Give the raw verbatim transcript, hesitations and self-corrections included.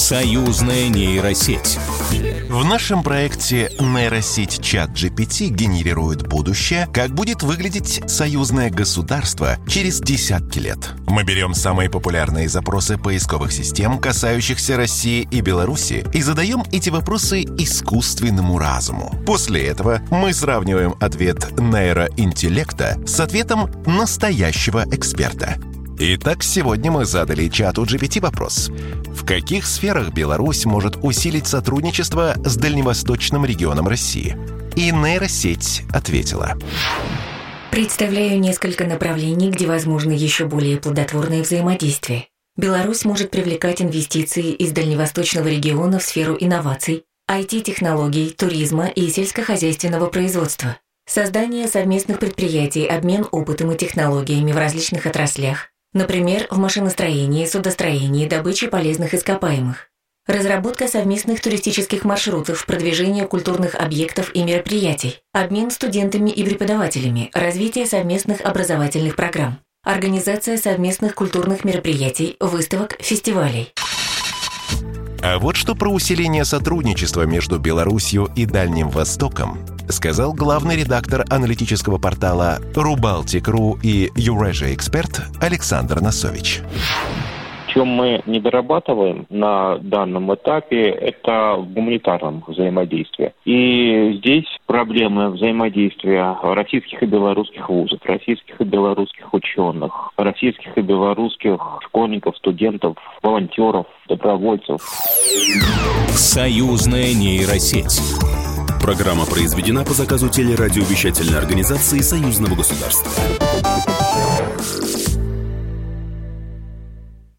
Союзная нейросеть. В нашем проекте нейросеть ChatGPT генерирует будущее, как будет выглядеть союзное государство через десятки лет. Мы берем самые популярные запросы поисковых систем, касающихся России и Беларуси, и задаем эти вопросы искусственному разуму. После этого мы сравниваем ответ нейроинтеллекта с ответом настоящего эксперта. Итак, сегодня мы задали чату джи пи ти вопрос. В каких сферах Беларусь может усилить сотрудничество с дальневосточным регионом России? И нейросеть ответила. Представляю несколько направлений, где возможно еще более плодотворное взаимодействие. Беларусь может привлекать инвестиции из дальневосточного региона в сферу инноваций, ай ти-технологий, туризма и сельскохозяйственного производства. Создание совместных предприятий, обмен опытом и технологиями в различных отраслях. Например, в машиностроении, судостроении, добыче полезных ископаемых. Разработка совместных туристических маршрутов, продвижение культурных объектов и мероприятий, обмен студентами и преподавателями, развитие совместных образовательных программ, организация совместных культурных мероприятий, выставок, фестивалей. А вот что про усиление сотрудничества между Беларусью и Дальним Востоком сказал главный редактор аналитического портала Rubaltic.ru и Eurasia Expert Александр Носович. В чем мы не дорабатываем на данном этапе, это в гуманитарном взаимодействии. И здесь проблемы взаимодействия российских и белорусских вузов, российских и белорусских ученых, российских и белорусских школьников, студентов, волонтеров, добровольцев. Союзная нейросеть. Программа произведена по заказу телерадиовещательной организации Союзного государства.